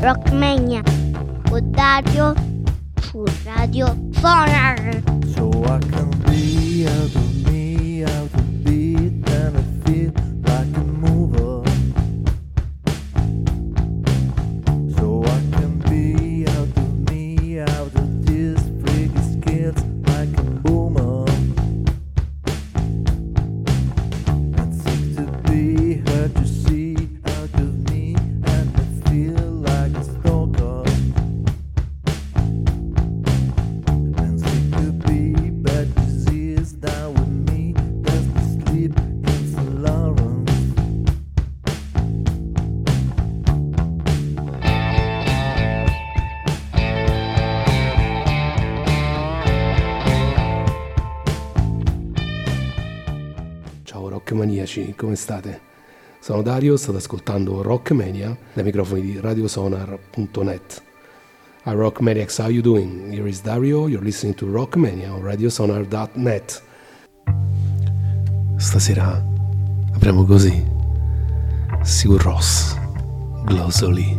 Rockmania con Dario su Radio Sonar. So I can be out of me, out of beat, and I feel like a mover. So I can be out of me, out of these freaky skills, like a boomer. And seem to be hard to see out of me, and I feel like a stalker. And seem to be bad disease down with me, that's the sleep in St. Lawrence. Ciao rockmaniaci, come state? Sono Dario, state ascoltando Rockmania dai microfoni di radiosonar.net. Hi Rockmaniacs, how you doing? Here is Dario, you're listening to Rockmania on radiosonar.net. Stasera apriamo così, Sigur Rós, Glossoli.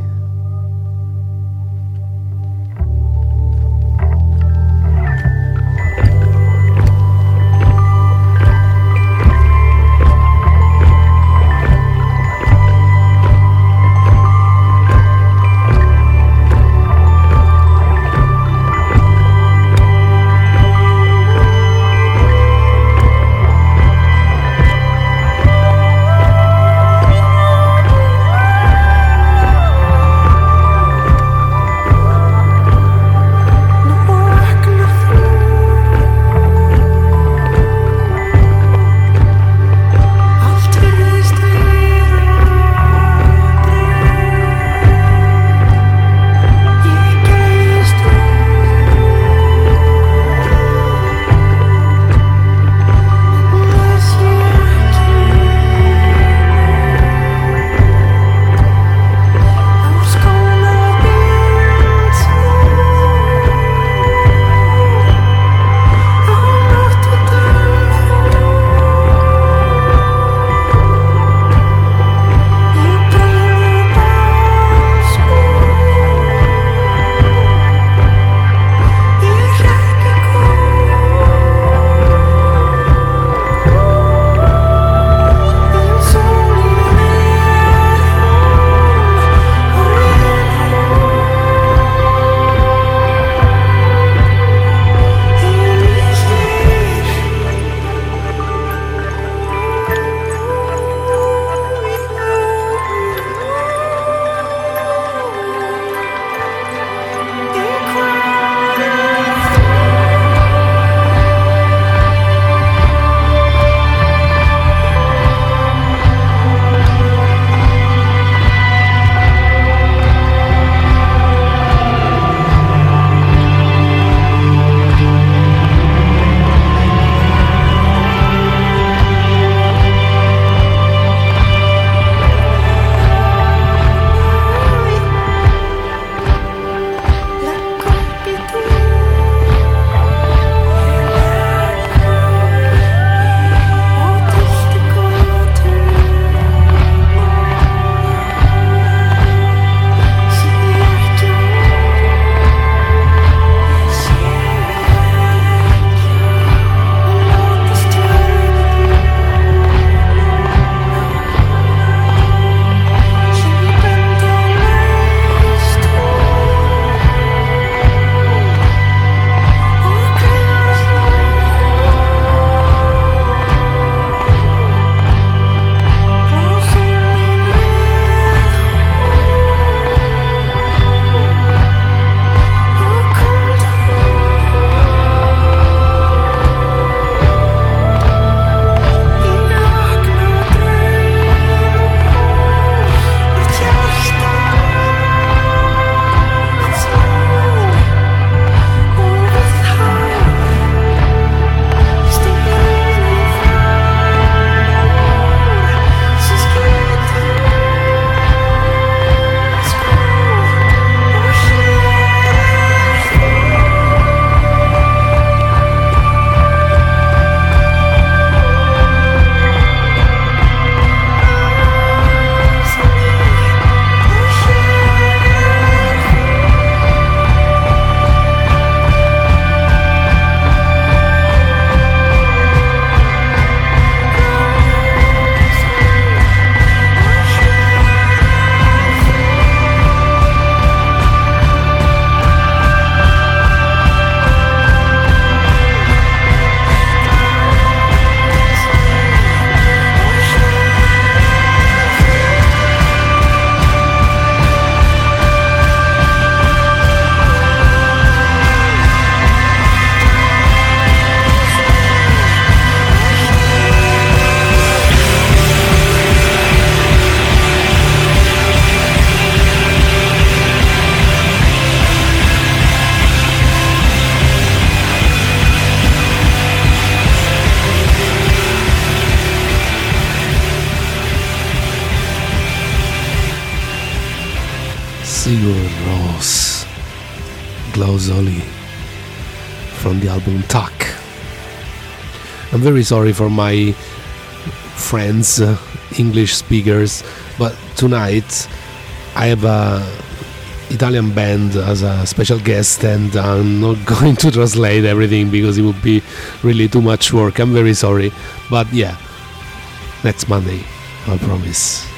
Sigur Rós, Glozoli, from the album Tuck. I'm very sorry for my friends, English speakers, but tonight I have a Italian band as a special guest, and I'm not going to translate everything because it would be really too much work. I'm very sorry, but yeah, next Monday, I promise.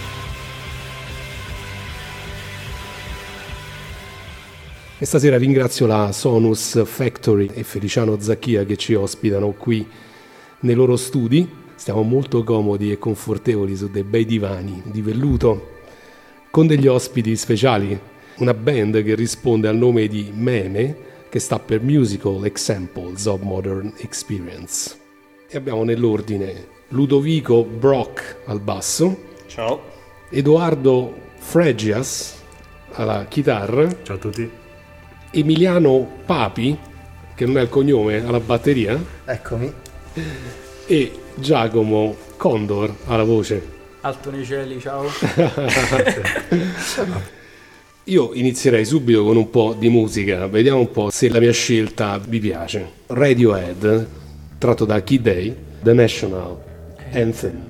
E stasera ringrazio la Sonus Factory e Feliciano Zacchia che ci ospitano qui nei loro studi. Stiamo molto comodi e confortevoli su dei bei divani di velluto con degli ospiti speciali, una band che risponde al nome di MEME, che sta per Musical Examples of Modern Experience. E abbiamo nell'ordine Ludovico Brock al basso, ciao, Edoardo Fregias alla chitarra, ciao a tutti, Emiliano Papi, che non è il cognome, alla batteria, eccomi, e Giacomo Condor alla voce. Alto nei cieli, ciao. Io inizierei subito con un po' di musica, vediamo un po' se la mia scelta vi piace. Radiohead, tratto da Kid Day, The National Anthem.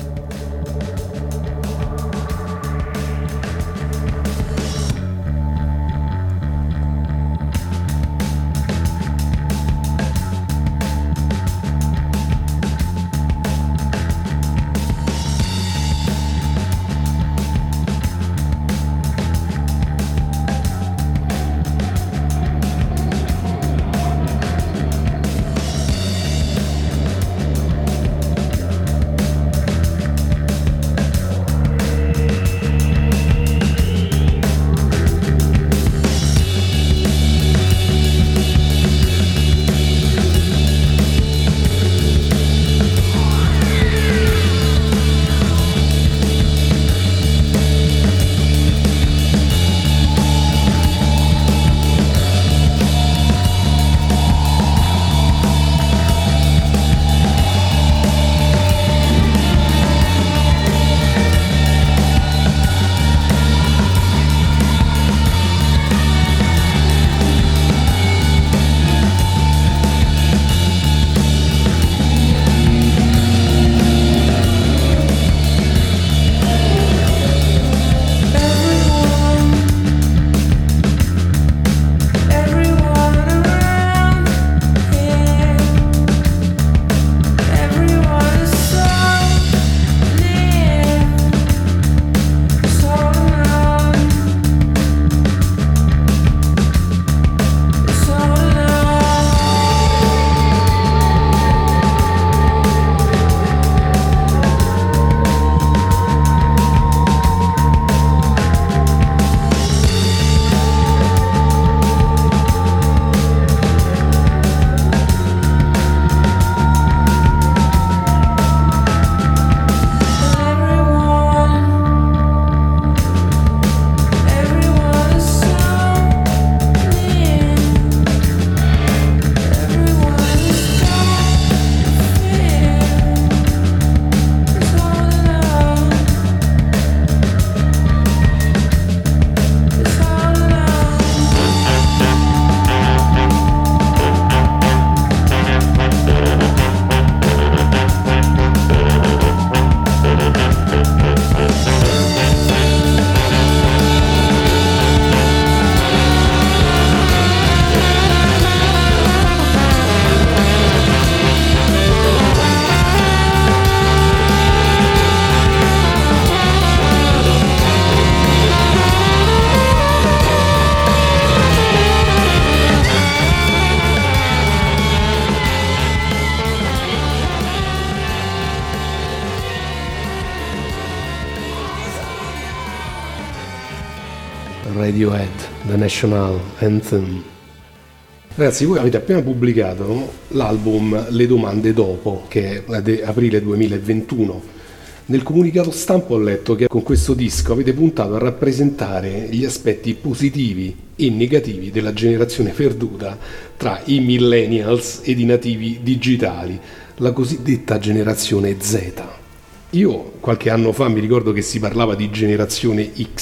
Radiohead, The National Anthem. Ragazzi, voi avete appena pubblicato l'album Le domande dopo, che è di aprile 2021. Nel comunicato stampa ho letto che con questo disco avete puntato a rappresentare gli aspetti positivi e negativi della generazione perduta tra i millennials ed i nativi digitali, la cosiddetta generazione Z. Io qualche anno fa mi ricordo che si parlava di generazione X.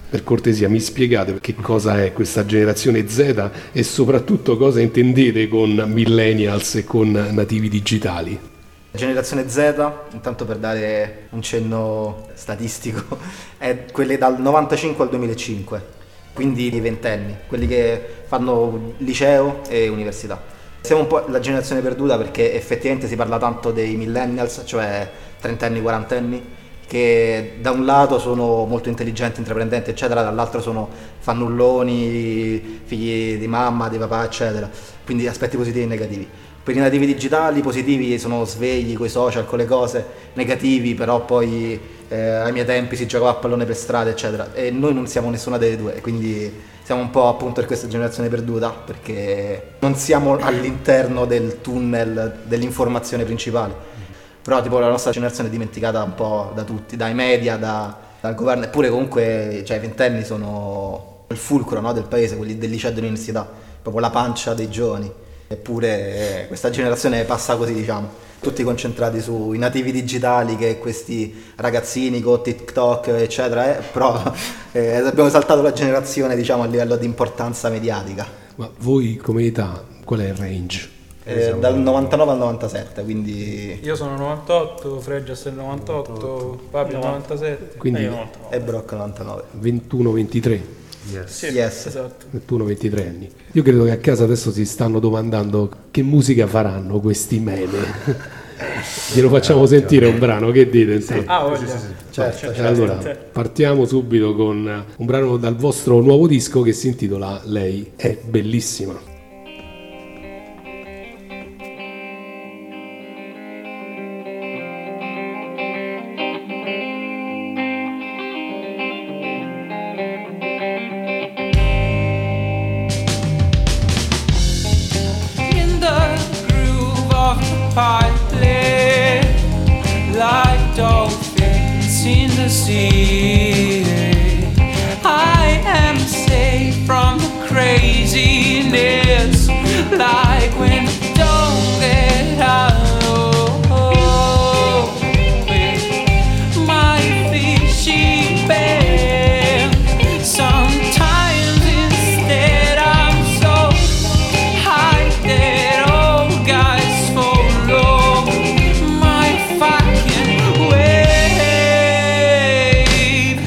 Per cortesia mi spiegate che cosa è questa generazione Z e soprattutto cosa intendete con millennials e con nativi digitali? Generazione Z, intanto per dare un cenno statistico, è quelle dal 95 al 2005, quindi i ventenni, quelli che fanno liceo e università. Siamo un po' la generazione perduta perché effettivamente si parla tanto dei millennials, cioè trentenni, quarantenni, che da un lato sono molto intelligenti, intraprendenti eccetera, dall'altro sono fannulloni, figli di mamma, di papà eccetera, quindi aspetti positivi e negativi. Per i nativi digitali positivi sono svegli coi social, con le cose, negativi però poi ai miei tempi si giocava a pallone per strada eccetera, e noi non siamo nessuna delle due, quindi siamo un po' appunto per questa generazione perduta perché non siamo all'interno del tunnel dell'informazione principale. Però tipo la nostra generazione è dimenticata un po' da tutti, dai media, dal governo, eppure comunque cioè, i ventenni sono il fulcro, no, del paese, quelli del liceo e dell'università, proprio la pancia dei giovani. Eppure questa generazione passa così, diciamo, tutti concentrati sui nativi digitali, che questi ragazzini con TikTok eccetera, però abbiamo saltato la generazione, diciamo, a livello di importanza mediatica. Ma voi come età, qual è il range? Dal 99 al 97, quindi... Io sono 98, Freggias è 98, Fabio 97 Quindi e Brock 99. 21-23. Yes. Esatto. 21-23 anni. Io credo che a casa adesso si stanno domandando che musica faranno questi meme. Glielo facciamo sentire un brano, che dite? Sì. Voglia. Certo. Allora, partiamo subito con un brano dal vostro nuovo disco che si intitola Lei è bellissima. Like dolphins in the sea, I am safe from the craziness, like when the don't get out. My fishy band, sometimes instead I'm so high that all guys follow my fucking wave.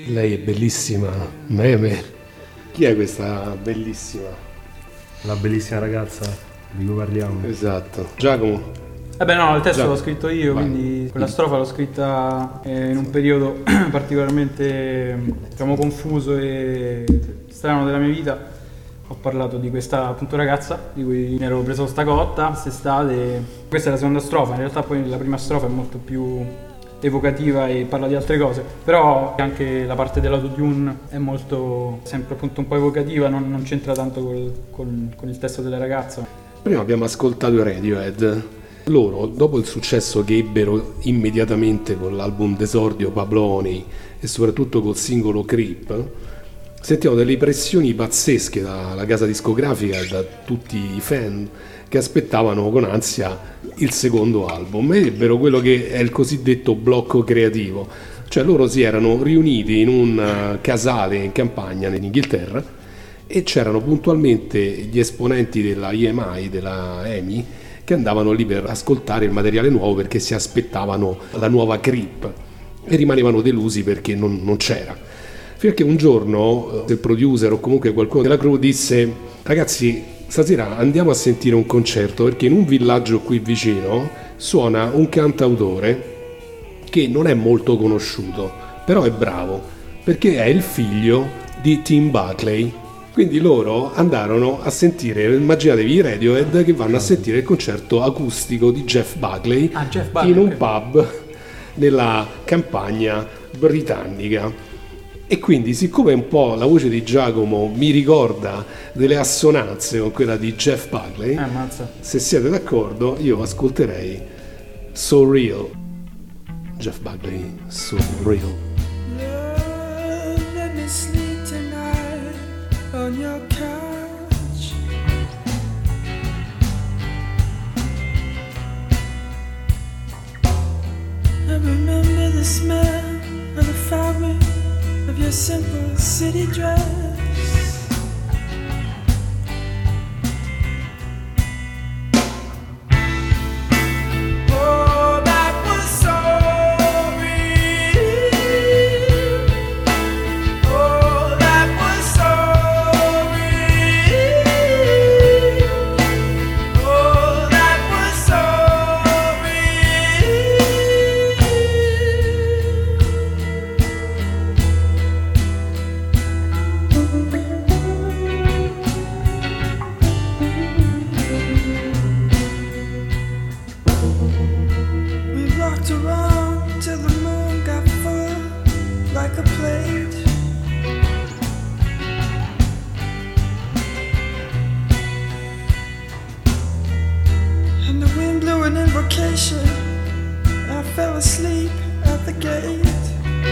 Lei è bellissima. Meme. Chi è questa bellissima? La bellissima ragazza di cui parliamo. Esatto. Giacomo. No, il testo Già. l'ho scritto io, Vai. quindi quella strofa l'ho scritta in un periodo particolarmente, diciamo, confuso e strano della mia vita. Ho parlato di questa appunto ragazza di cui mi ero preso sta cotta quest'estate. Questa è la seconda strofa, in realtà poi la prima strofa è molto più evocativa e parla di altre cose, però anche la parte dell'autotune è molto, sempre appunto un po' evocativa, non c'entra tanto con il testo della ragazza. Prima abbiamo ascoltato i Radiohead. Loro, dopo il successo che ebbero immediatamente con l'album d'esordio Pablo Honey e soprattutto col singolo Creep, sentivano delle pressioni pazzesche dalla casa discografica e da tutti i fan che aspettavano con ansia il secondo album, e ebbero quello che è il cosiddetto blocco creativo. Cioè loro si erano riuniti in un casale in campagna in Inghilterra e c'erano puntualmente gli esponenti della EMI, della EMI, che andavano lì per ascoltare il materiale nuovo perché si aspettavano la nuova Creep e rimanevano delusi perché non c'era. Fino a che un giorno il producer o comunque qualcuno della crew disse: ragazzi, stasera andiamo a sentire un concerto perché in un villaggio qui vicino suona un cantautore che non è molto conosciuto, però è bravo perché è il figlio di Tim Buckley. Quindi loro andarono a sentire, immaginatevi i Radiohead che vanno a sentire il concerto acustico di Jeff Buckley, in un pub nella campagna britannica. E quindi, siccome un po' la voce di Giacomo mi ricorda delle assonanze con quella di Jeff Buckley, se siete d'accordo io ascolterei So Real. Jeff Buckley, So Real. Let me sleep tonight on your couch. I remember the smell of the fabric of your simple city dress. Oh, that was so real. Oh, that was so real. Oh, that was so we walked around till the moon got full like a plate. And the wind blew an invocation. I fell asleep at the gate.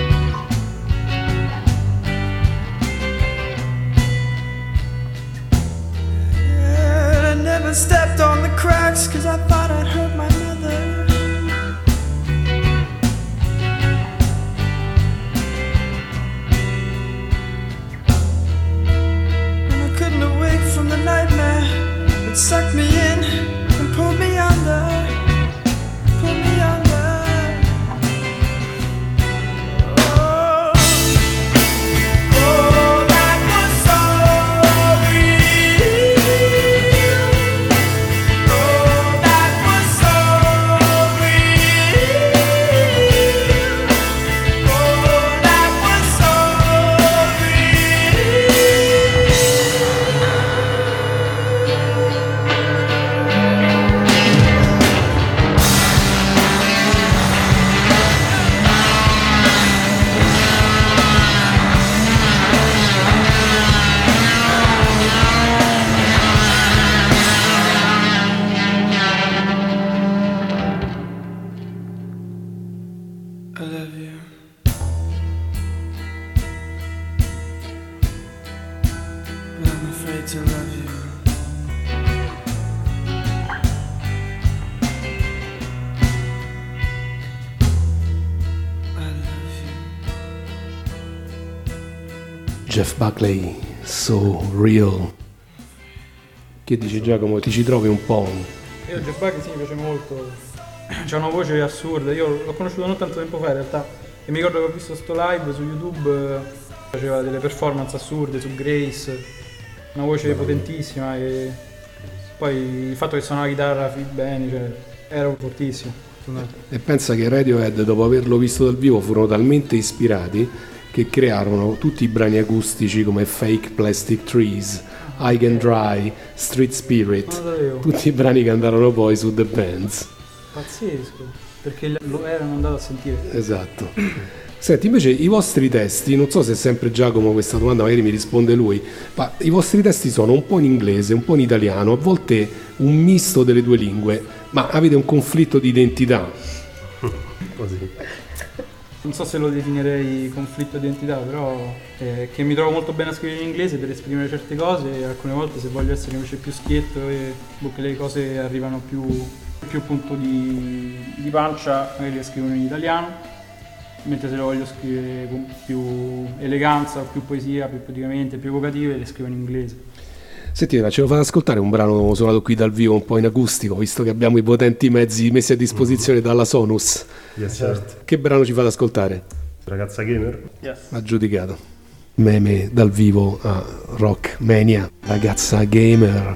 And I never stepped on the cracks 'cause I thought I'd hurt my mother. And I couldn't awake from the nightmare. It sucked me in and pulled me under. Pulled me under. Oh, oh, that was so real. Oh, that was so real. Oh, that was so I love you. But I'm afraid to love you. I love you. Jeff Buckley, So Real. Che dici Giacomo, ti ci trovi un po'? Io Jeff Buckley sì, mi piace molto, c'ha una voce assurda, io l'ho conosciuto non tanto tempo fa in realtà e che mi ricordo che ho visto sto live su YouTube, faceva delle performance assurde su Grace, una voce potentissima, e poi il fatto che suonava la chitarra bene, cioè era fortissimo. E pensa che Radiohead, dopo averlo visto dal vivo, furono talmente ispirati che crearono tutti i brani acustici come Fake Plastic Trees, High and Dry, Street Spirit, tutti i brani che andarono poi su The Bands. Pazzesco, perché lo erano andato a sentire. Esatto. Senti, invece i vostri testi, non so se è sempre Giacomo questa domanda, magari mi risponde lui, ma i vostri testi sono un po' in inglese, un po' in italiano, a volte un misto delle due lingue, ma avete un conflitto di identità? Così. Non so se lo definirei conflitto di identità, però che mi trovo molto bene a scrivere in inglese per esprimere certe cose, e alcune volte se voglio essere invece più schietto e che le cose arrivano più punto di pancia, magari le scrivo in italiano, mentre se lo voglio scrivere con più eleganza, più poesia, più poeticamente, più evocative, le scrivo in inglese. Senti, ce lo fate ascoltare un brano suonato qui dal vivo, un po' in acustico, visto che abbiamo i potenti mezzi messi a disposizione dalla Sonus. Yes, certo. Che brano ci fate ascoltare? Ragazza gamer? Yes. Aggiudicato. Meme dal vivo a Rock Mania, Ragazza gamer.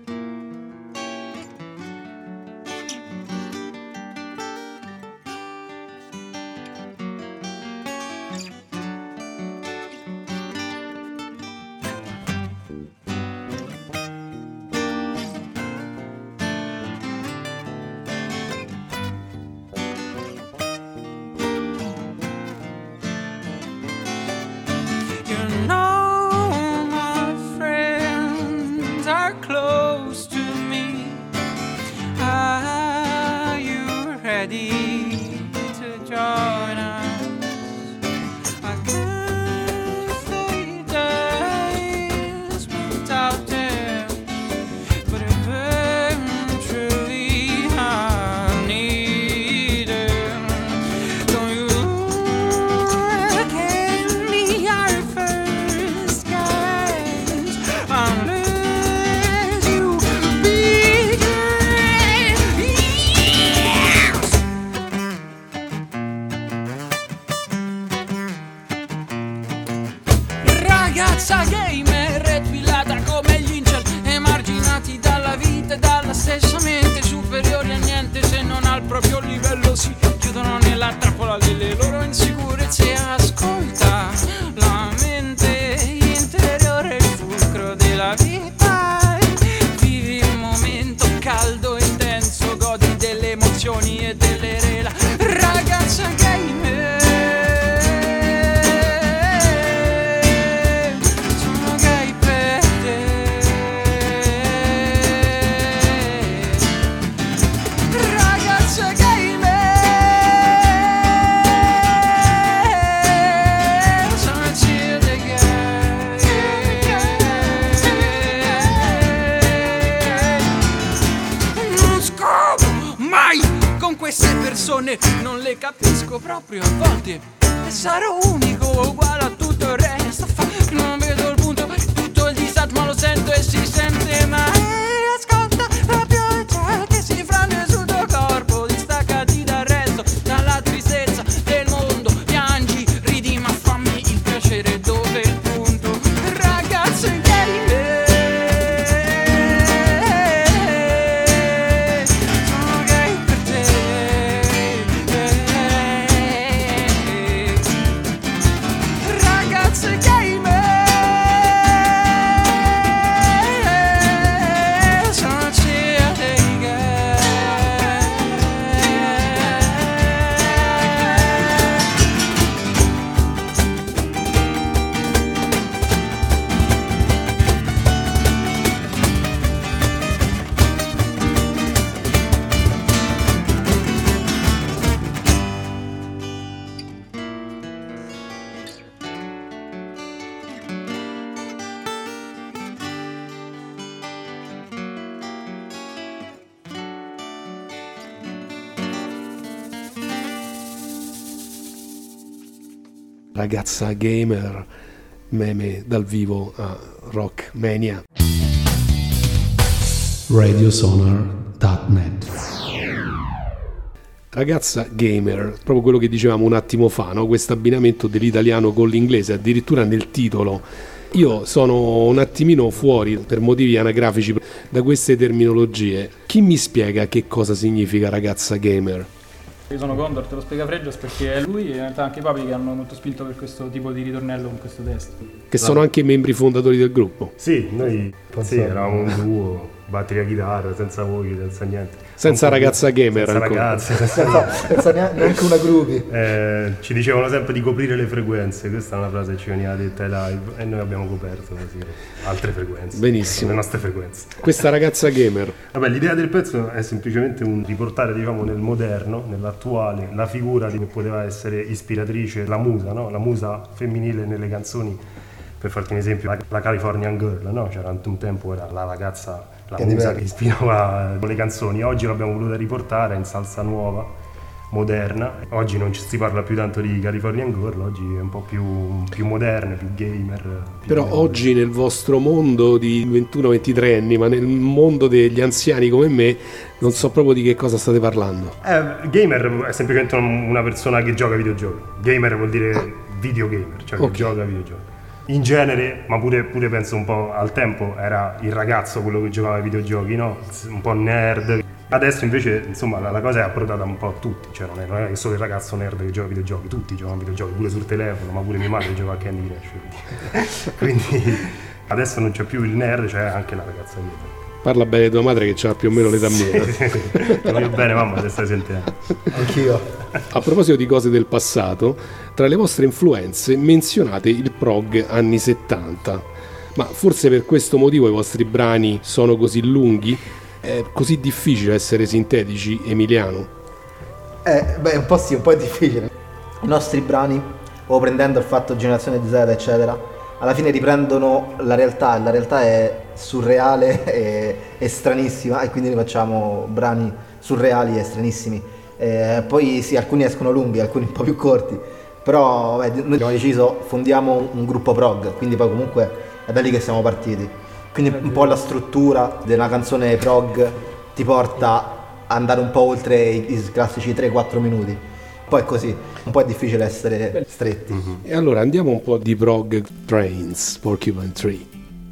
Ragazza gamer retwillata come gli incel, emarginati dalla vita e dalla stessa mente, superiori a niente se non al proprio livello, si chiudono nella trappola delle loro insicurezze. Ascolta la mente interiore, il fulcro della vita, vivi il momento caldo e intenso, godi delle emozioni e delle rela. Ragazza gamer, queste persone non le capisco proprio a volte, e sarò unico uguale a tutto il resto. Non vedo il punto, tutto il disagio ma lo sento e si sente mai. Ascolta la pioggia che si frane sul tuo corpo, distaccati dal resto, dalla tristezza del mondo. Piangi, ridi ma fammi il piacere, dove è il punto? Ragazzo gamer, sono gay per te. Ragazze gamer, sono cheerleader gay. Ragazza gamer, meme dal vivo a Rock Mania. Radiosonar.net. Ragazza gamer, proprio quello che dicevamo un attimo fa, no? Questo abbinamento dell'italiano con l'inglese, addirittura nel titolo. Io sono un attimino fuori, per motivi anagrafici, da queste terminologie. Chi mi spiega che cosa significa ragazza gamer? Io sono Gondor, te lo spiega Freggias perché è lui e in realtà anche Papi che hanno molto spinto per questo tipo di ritornello con questo testo. Che sono anche i membri fondatori del gruppo. Sì, noi eravamo un duo, batteria chitarra, senza voci, senza niente. Senza ragazza gamer senza ancora. ragazze, Senza neanche una groupie. ci dicevano sempre di coprire le frequenze, questa è una frase che ci veniva detta ai live e noi abbiamo coperto così altre frequenze. Benissimo. Le nostre frequenze. Questa ragazza gamer. Vabbè, l'idea del pezzo è semplicemente un riportare, diciamo, nel moderno, nell'attuale, la figura che poteva essere ispiratrice, la musa, no? La musa femminile nelle canzoni. Per farti un esempio, la Californian Girl, no? C'era un tempo, era la ragazza, la musa che ispirava le canzoni. Oggi l'abbiamo voluta riportare in salsa nuova, moderna. Oggi non ci si parla più tanto di Californian Girl, oggi è un po' più moderna, più gamer. Però oggi nel vostro mondo di 21-23 anni, ma nel mondo degli anziani come me, non so proprio di che cosa state parlando. Gamer è semplicemente una persona che gioca a videogiochi. Gamer vuol dire videogamer, cioè che gioca a videogiochi. In genere, ma pure penso un po' al tempo, era il ragazzo quello che giocava ai videogiochi, no? Un po' nerd. Adesso invece, insomma, la cosa è approdata un po' a tutti, cioè non è solo il ragazzo nerd che gioca ai videogiochi, tutti giocano ai videogiochi, pure sul telefono, ma pure mia madre gioca a Candy Crush. Quindi adesso non c'è più il nerd, c'è anche la ragazza dietro. Parla bene di tua madre che ha più o meno l'età mia. Ti voglio bene, mamma, se stai sentendo. Anch'io. A proposito di cose del passato, tra le vostre influenze menzionate il prog anni 70. Ma forse per questo motivo i vostri brani sono così lunghi? È così difficile essere sintetici, Emiliano? Un po' sì, un po' è difficile. I nostri brani, o prendendo il fatto Generazione Z, eccetera, alla fine riprendono la realtà, e la realtà è surreale e stranissima, e quindi ne facciamo brani surreali e stranissimi. Poi sì, alcuni escono lunghi, alcuni un po' più corti, però noi abbiamo deciso, fondiamo un gruppo prog, quindi poi comunque è da lì che siamo partiti. Quindi un po' la struttura della canzone prog ti porta ad andare un po' oltre i classici 3-4 minuti. Poi è così, un po' è difficile essere stretti. E allora andiamo un po' di prog Trains, Porcupine Tree.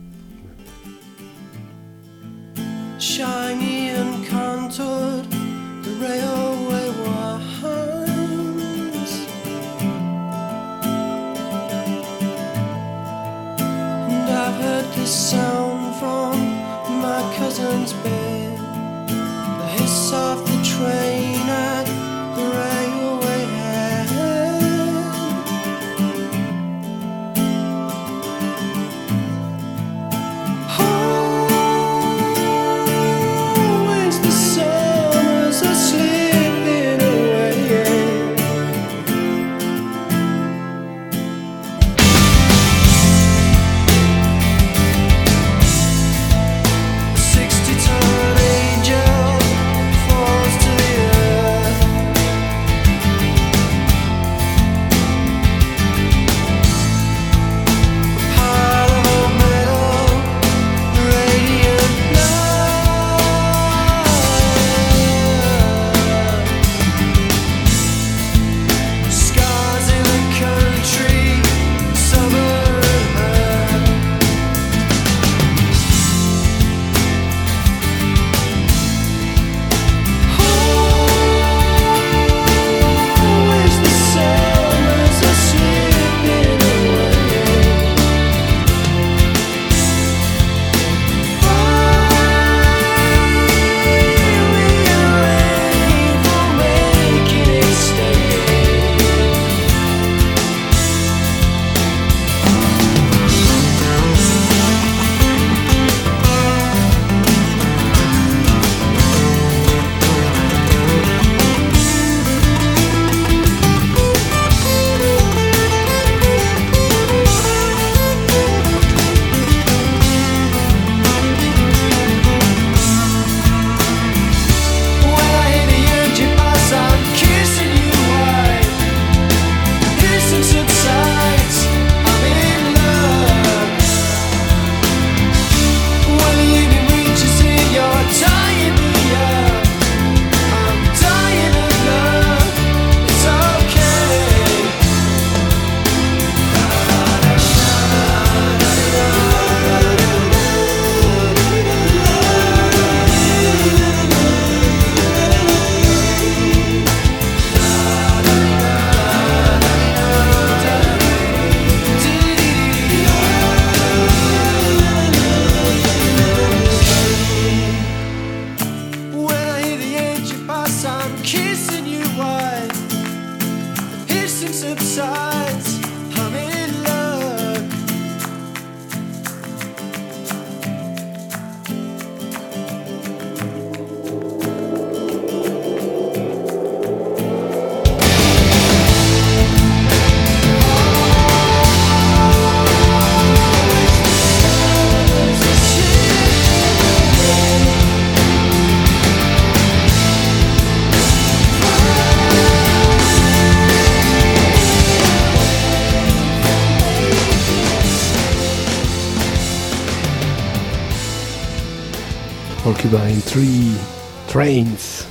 Shiny and contoured, the railway winds, and I've heard this sound from my cousin's bed, the hiss of the train at the railway end. Always the summers are slipping away. 60 times Porcupine Tree Trains.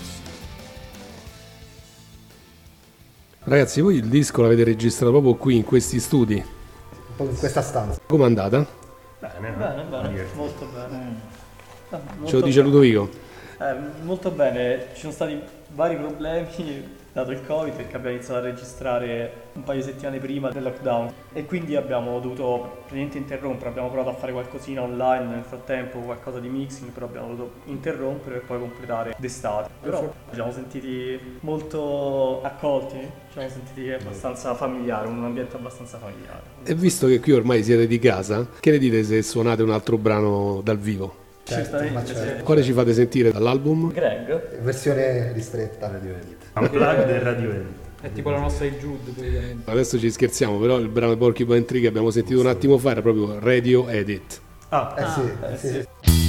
Ragazzi, voi il disco l'avete registrato proprio qui in questi studi? In questa stanza. Com'è andata? Bene, molto bene. Ce lo dice Ludovico. Molto bene, ci sono stati vari problemi dato il Covid, perché abbiamo iniziato a registrare un paio di settimane prima del lockdown e quindi abbiamo dovuto praticamente interrompere. Abbiamo provato a fare qualcosina online nel frattempo, qualcosa di mixing, però abbiamo dovuto interrompere e poi completare d'estate. Però ci siamo sentiti molto accolti, ci siamo sentiti abbastanza familiari, un ambiente abbastanza familiare. E visto che qui ormai siete di casa, che ne dite se suonate un altro brano dal vivo? Certamente, sì. Quale ci fate sentire dall'album? Greg? Versione ristretta. Radio Edit. Unplugged e Radio Edit. È tipo la nostra di Jude, praticamente. Adesso ci scherziamo, però il brano Porcupine Tree che abbiamo sentito un attimo fa era proprio Radio Edit. Sì.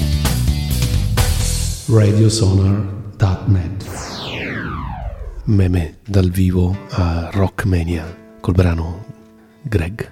Radiosonar.net. Meme dal vivo a Rockmania col brano Greg.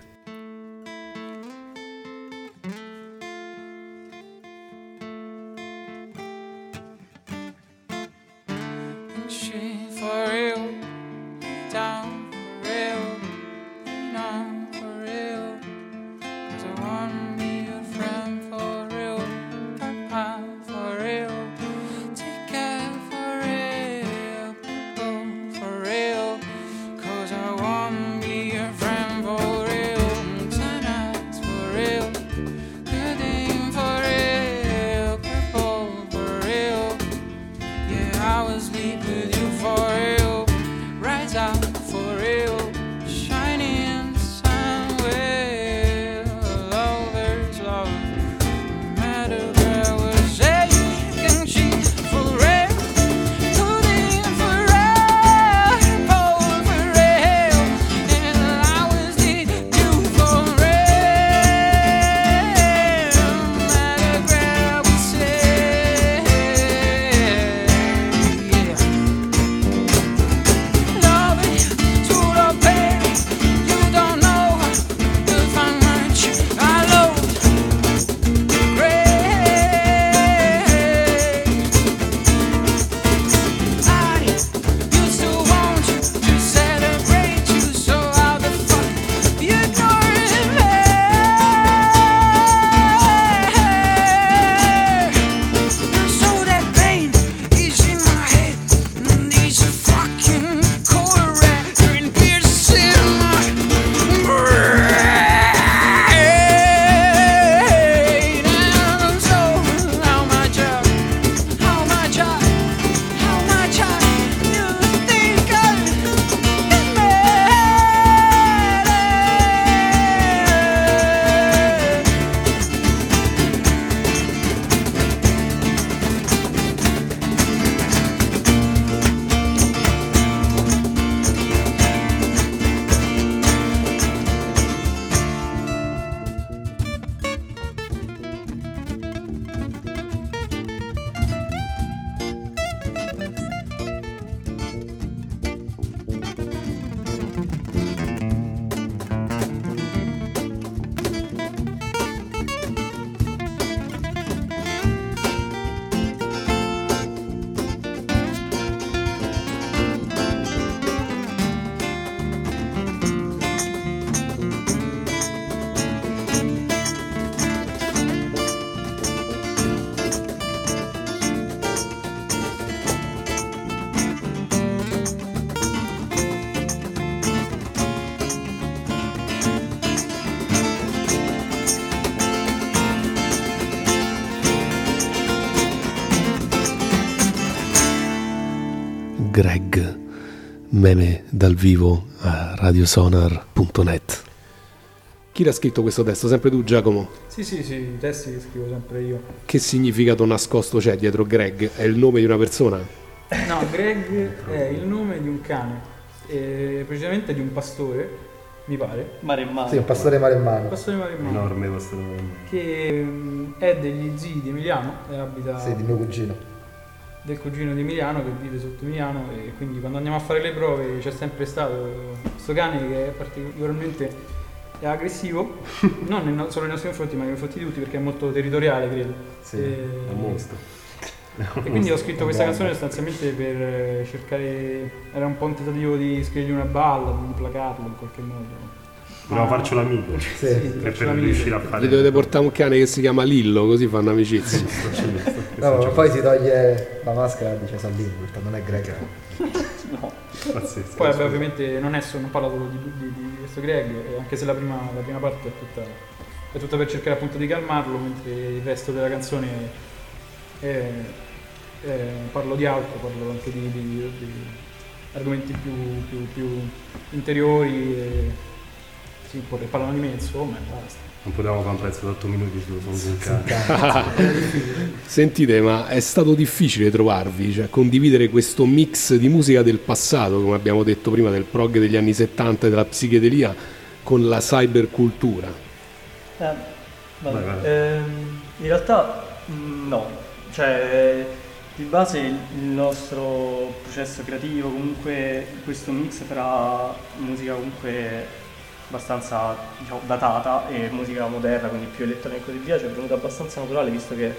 She for real, down for real, on for real. 'Cause I wanna be your friend for real, for real. Take care for real, people for real. 'Cause I wanna be your friend for real, tonight for real. Good thing for real, people for real. Yeah, I was sleep with you for real, rise out for real, shining in the sun with lovers love. No matter where we're saying she for real, good in for real, both for real, and I was need you for real, no matter where we say, yeah. Loving to the pain, you don't know if how much I love Greg. I used to want you to celebrate you, so how the fuck you ignoring me? So that pain is in my head, and these fucking cold red and piercing my brain. And so how much you think Greg, meme dal vivo a radiosonar.net. Chi l'ha scritto questo testo? Sempre tu, Giacomo? Sì, i testi li scrivo sempre io. Che significato nascosto c'è dietro Greg? È il nome di una persona? No, Greg è il nome di un cane, precisamente di un pastore, mi pare. Maremmano. Sì, un pastore maremmano. Un pastore maremmano. Enorme questo. Che è degli zii di Emiliano e abita... Sì, di mio cugino. Del cugino di Emiliano che vive sotto Emiliano, e quindi quando andiamo a fare le prove c'è sempre stato questo cane che è particolarmente aggressivo, non solo nei nostri confronti ma nei confronti di tutti, perché è molto territoriale, credo. Sì, è un mostro. E quindi ho scritto questa canzone sostanzialmente per cercare, era un po' un tentativo di scrivergli una balla, di placarlo in qualche modo. Volevamo farcelo amico. Per riuscire a fare. Gli dovete portare un cane che si chiama Lillo, così fanno amicizia. No, ma poi si toglie la maschera e dice Sallino, non è Greg. No. Pazzesco. Poi vabbè, ovviamente non parla solo di questo Greg, anche se la prima parte è tutta per cercare appunto di calmarlo, mentre il resto della canzone parlo di altro, parlo anche di argomenti più interiori. Sì, parlano di me, insomma, e basta. Non potevamo fare un pezzo di 8 minuti su un cane. Sentite, ma è stato difficile trovarvi, cioè condividere questo mix di musica del passato, come abbiamo detto prima, del prog degli anni 70 e della psichedelia, con la cybercultura? In realtà no, cioè di base il nostro processo creativo, comunque questo mix tra musica comunque abbastanza, diciamo, datata e musica moderna, quindi più elettronica e così via, ci è venuto abbastanza naturale, visto che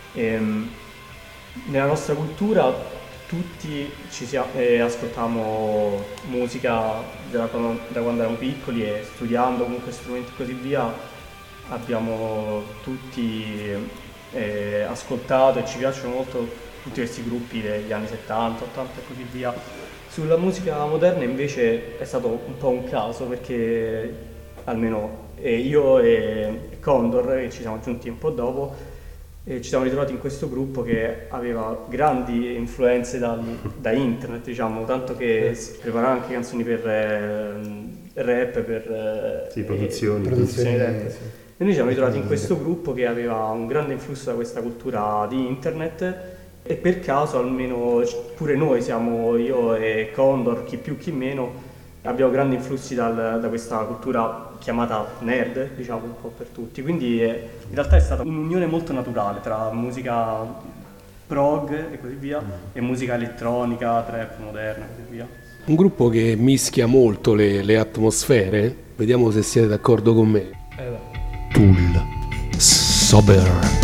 nella nostra cultura tutti ascoltiamo musica da quando eravamo piccoli, e studiando comunque strumenti e così via abbiamo tutti ascoltato, e ci piacciono molto tutti questi gruppi degli anni 70, 80 e così via. Sulla musica moderna invece è stato un po' un caso, perché almeno io e Condor, che ci siamo aggiunti un po' dopo, ci siamo ritrovati in questo gruppo che aveva grandi influenze da internet, diciamo, tanto che preparava anche canzoni per rap, per produzioni rap. Sì. E noi ci siamo ritrovati in questo gruppo che aveva un grande influsso da questa cultura di internet, e per caso almeno pure noi siamo, io e Condor, chi più chi meno, abbiamo grandi influssi da questa cultura chiamata nerd, diciamo, un po' per tutti. Quindi in realtà è stata un'unione molto naturale tra musica prog e così via e musica elettronica, trap, moderna e così via. Un gruppo che mischia molto le atmosfere, vediamo se siete d'accordo con me. Tool, Sober.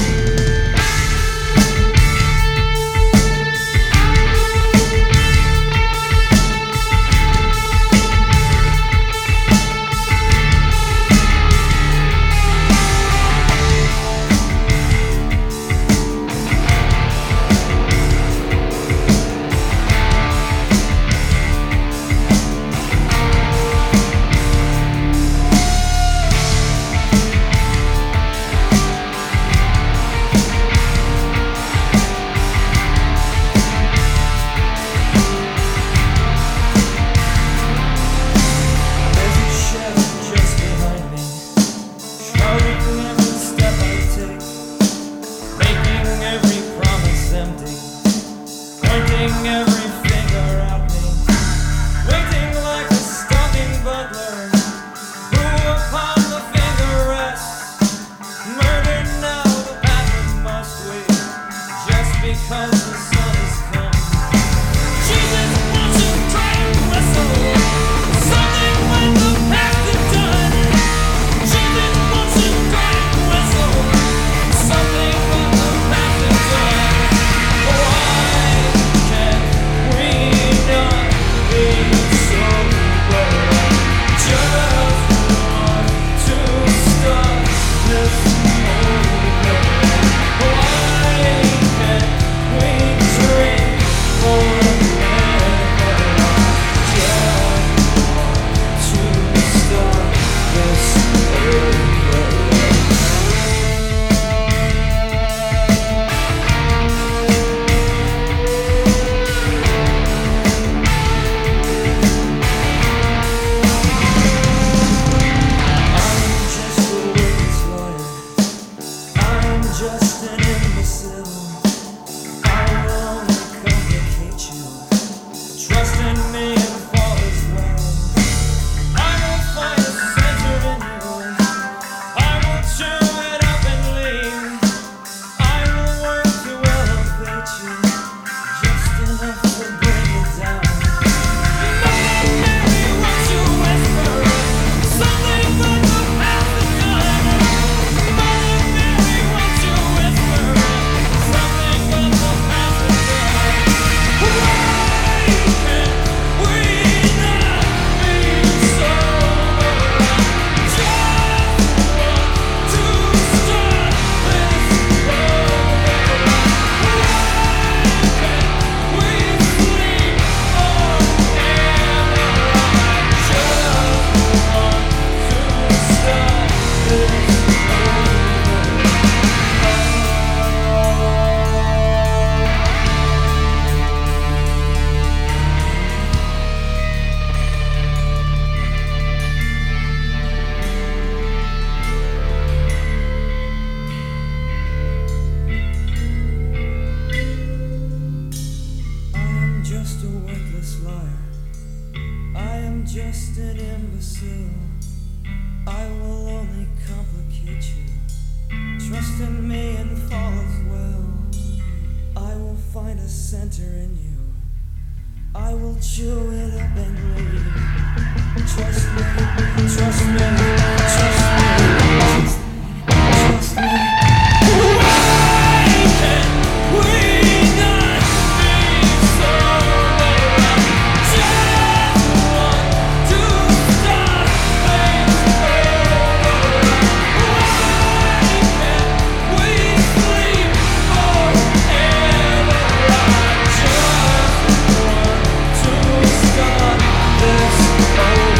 center in you. I will chew it up and leave. Trust me, trust me, trust me, trust me. Why can we not be so low? Just want to start things over. Why can't we sleep forever? I just want to start this over.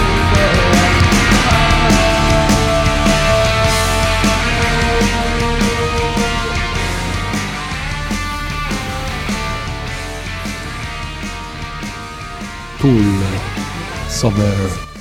Tool, Summer.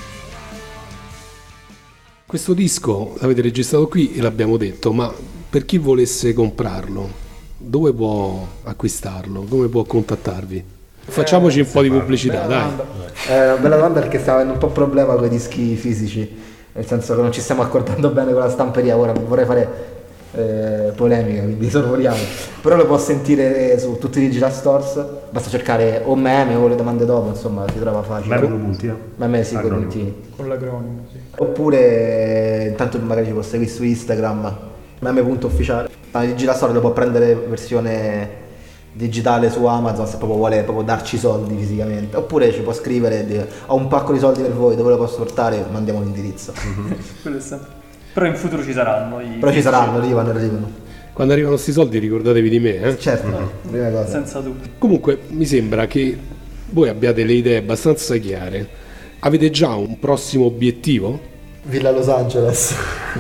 Questo disco l'avete registrato qui e l'abbiamo detto, ma per chi volesse comprarlo, dove può acquistarlo? Come può contattarvi? Facciamoci un po' di pubblicità, dai. Una bella domanda, perché stiamo avendo un po' problema con i dischi fisici, nel senso che non ci stiamo accordando bene con la stamperia. Ora vorrei fare polemica, quindi sorvoliamo, però lo può sentire su tutti i digital stores, basta cercare o meme o le domande dopo, insomma si trova facile. Meme con puntini? Meme sì, con puntini. Con l'acronimo, sì. Oppure intanto magari ci può seguire su Instagram, meme.ufficiale. Il digital store lo può prendere versione digitale su Amazon se proprio vuole proprio darci soldi fisicamente, oppure ci può scrivere ho un pacco di soldi per voi, dove lo posso portare, mandiamo l'indirizzo. Quello è sempre. Però in futuro ci saranno. Però ci saranno, arrivano. Quando arrivano questi soldi ricordatevi di me, eh? Certo, prima cosa. Senza dubbio. Comunque mi sembra che voi abbiate le idee abbastanza chiare. Avete già un prossimo obiettivo? Villa Los Angeles.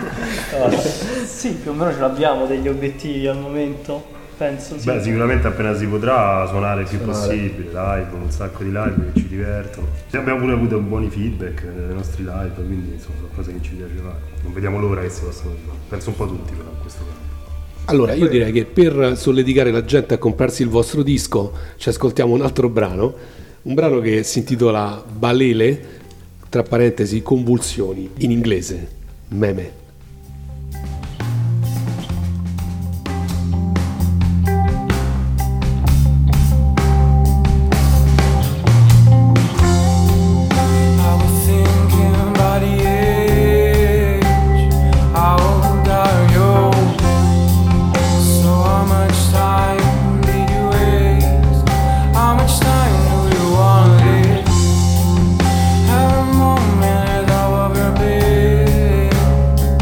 Sì, più o meno ce l'abbiamo degli obiettivi al momento. Penso sì. Beh, sicuramente appena si potrà suonare il più possibile, live, un sacco di live che ci divertono. Abbiamo pure avuto buoni feedback dei nostri live, quindi insomma sono cose che ci piace fare. Non vediamo l'ora che si possano fare. Penso un po' tutti però in questo caso. Allora, io direi che per solleticare la gente a comprarsi il vostro disco ci ascoltiamo un altro brano, un brano che si intitola Balele, tra parentesi convulsioni, in inglese, meme. Every moment of your bed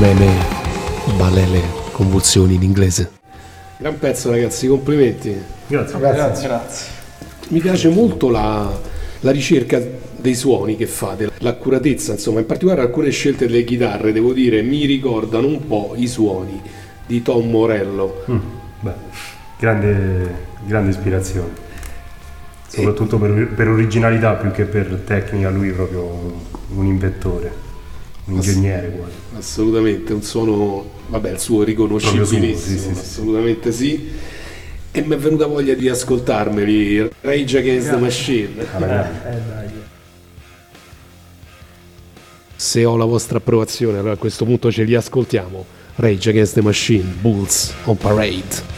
meme, balele, convulsioni in inglese. Gran pezzo ragazzi, complimenti. Grazie. Mi piace molto la ricerca dei suoni che fate, l'accuratezza, insomma, in particolare alcune scelte delle chitarre, devo dire, mi ricordano un po' i suoni di Tom Morello. Grande ispirazione, soprattutto per originalità più che per tecnica. Lui è proprio un inventore, un ingegnere quasi. Assolutamente, un suono, il suo riconoscibilissimo, sì. assolutamente sì. E mi è venuta voglia di ascoltarmeli, Rage Against the Machine. Dai. Se ho la vostra approvazione, allora a questo punto ce li ascoltiamo. Rage Against the Machine, Bulls on Parade.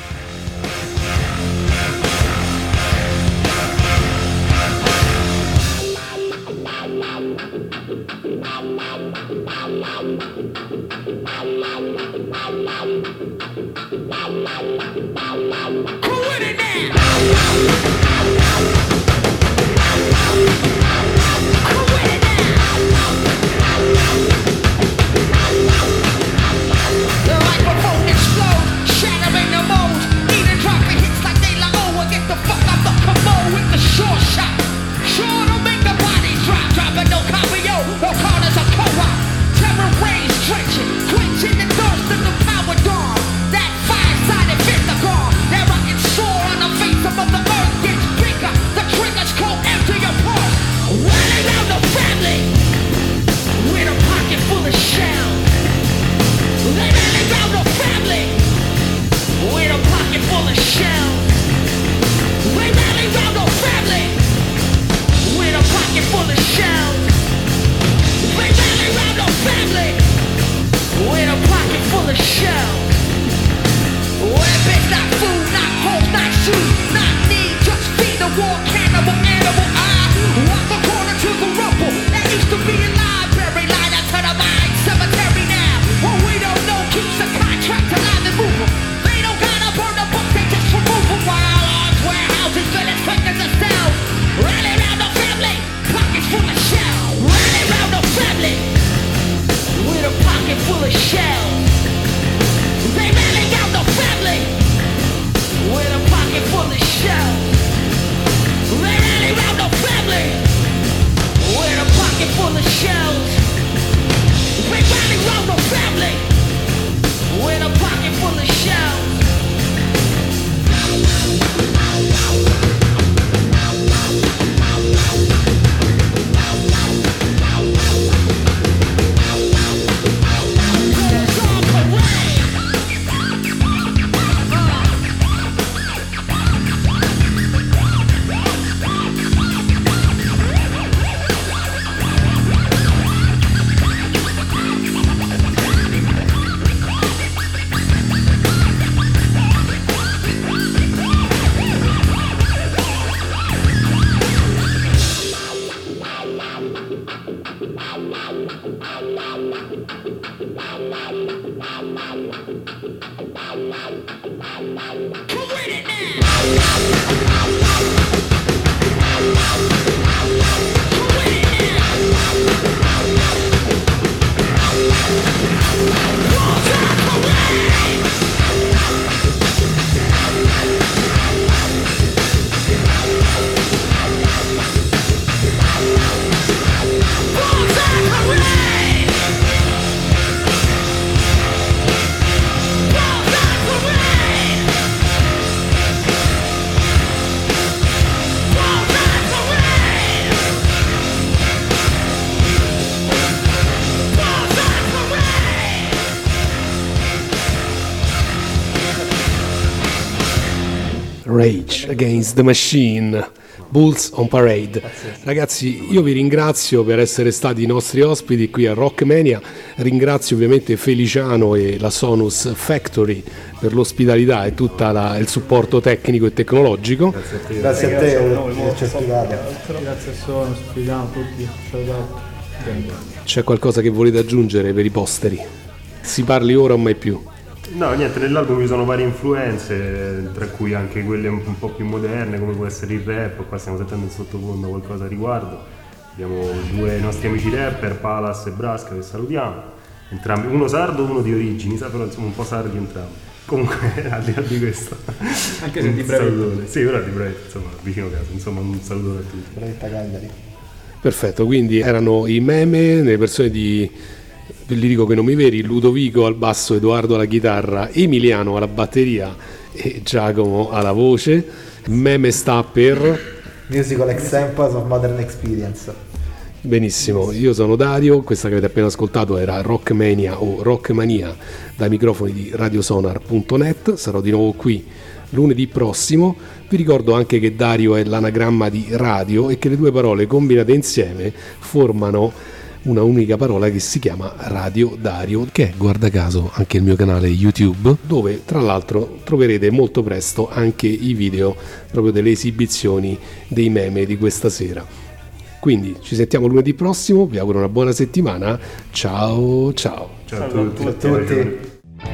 Rage Against the Machine, Bulls on Parade. Ragazzi, io vi ringrazio per essere stati i nostri ospiti qui a Rockmania, ringrazio ovviamente Feliciano e la Sonus Factory per l'ospitalità e tutto il supporto tecnico e tecnologico. Grazie a te. Grazie a Sonus, Feliciano, tutti. C'è qualcosa che volete aggiungere per i posteri? Si parli ora o mai più? No, niente, nell'album ci sono varie influenze, tra cui anche quelle un po' più moderne, come può essere il rap. Qua stiamo sentendo in sottofondo qualcosa a riguardo. Abbiamo due nostri amici rapper, Palas e Brasca, che salutiamo. entrambi, uno sardo, uno di origini, però insomma un po' sardi entrambi. Comunque, al di là di questo, anche se di Brevetto. Sì, però di Brevetto, insomma, vicino casa, insomma, un saluto a tutti. Brevetta Cagliari. Perfetto, quindi erano i meme nelle persone di, li dico che nomi veri, Ludovico al basso, Edoardo alla chitarra, Emiliano alla batteria e Giacomo alla voce. Meme sta per Musical Examples of Modern Experience. benissimo, io sono Dario, questa che avete appena ascoltato era Rockmania o Rockmania dai microfoni di radiosonar.net. Sarò di nuovo qui lunedì prossimo. Vi ricordo anche che Dario è l'anagramma di radio e che le due parole combinate insieme formano una unica parola che si chiama Radio Dario, che è, guarda caso, anche il mio canale YouTube, dove tra l'altro troverete molto presto anche i video proprio delle esibizioni dei meme di questa sera. Quindi ci sentiamo lunedì prossimo, vi auguro una buona settimana, ciao ciao. Ciao a Ciao a tutti.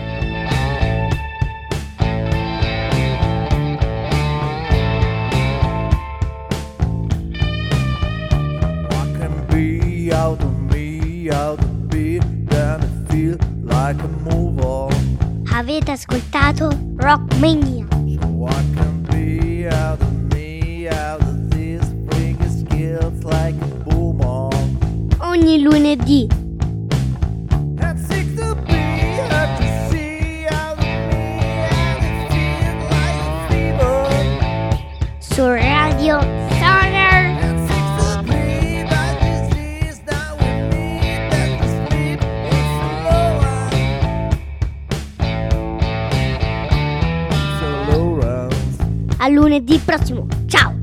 I can be out of me, out of beat, then I feel like a move on. Avete ascoltato Rockmania. So I can be out of me, out of this, bring skills like a boom on. Ogni lunedì And sick to be, hard to see out of me, and it feels like a fever. su Radio Sonar. And sick to be, but this is not with me, that to sleep is slow runs. A lunedì prossimo. Ciao!